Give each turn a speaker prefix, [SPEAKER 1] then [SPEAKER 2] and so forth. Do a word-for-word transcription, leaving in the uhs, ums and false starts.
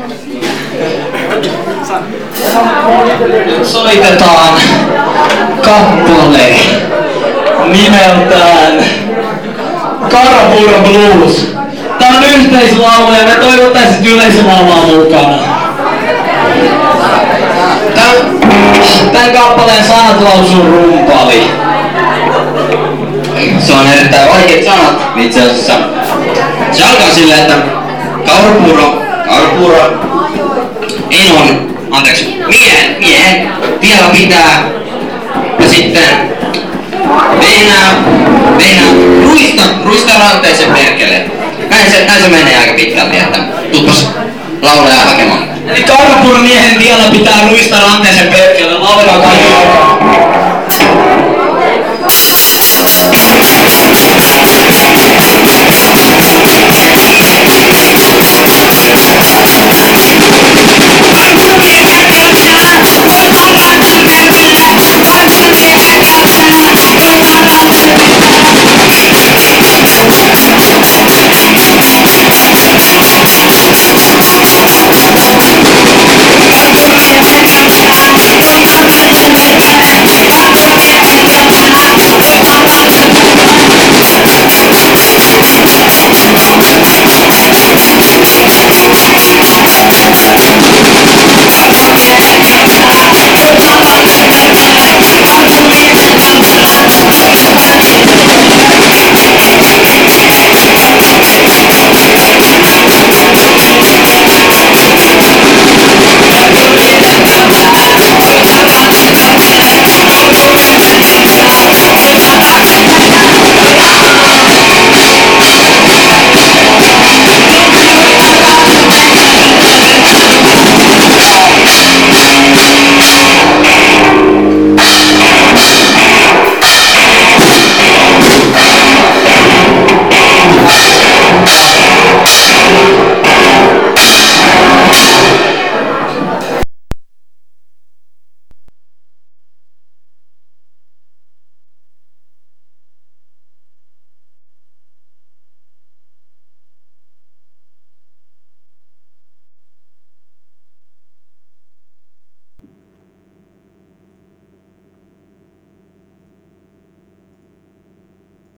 [SPEAKER 1] Nyt soitetaan kappale nimeltään Karapura Blues. Tää on yhteislaulu ja me toivottaisin, että yleisö laulaa mukana. Tän, tän kappaleen sanat lausuu rumpali.
[SPEAKER 2] Se on erittäin vaikeat sanat itse asiassa. Se alkaa silleen, että kaurapuuro, kaurapuuro, enon, anteeksi, miehen, miehen, vielä pitää. Ja sitten Venää, Venää, ruista, ruista ranteisen perkele. Näin se, näin se menee aika pitkälti, että tuuppas laulaja hakemaan.
[SPEAKER 1] Eli Karapura miehen vielä pitää ruista ranteisen perkele. Lauletaan kaikki.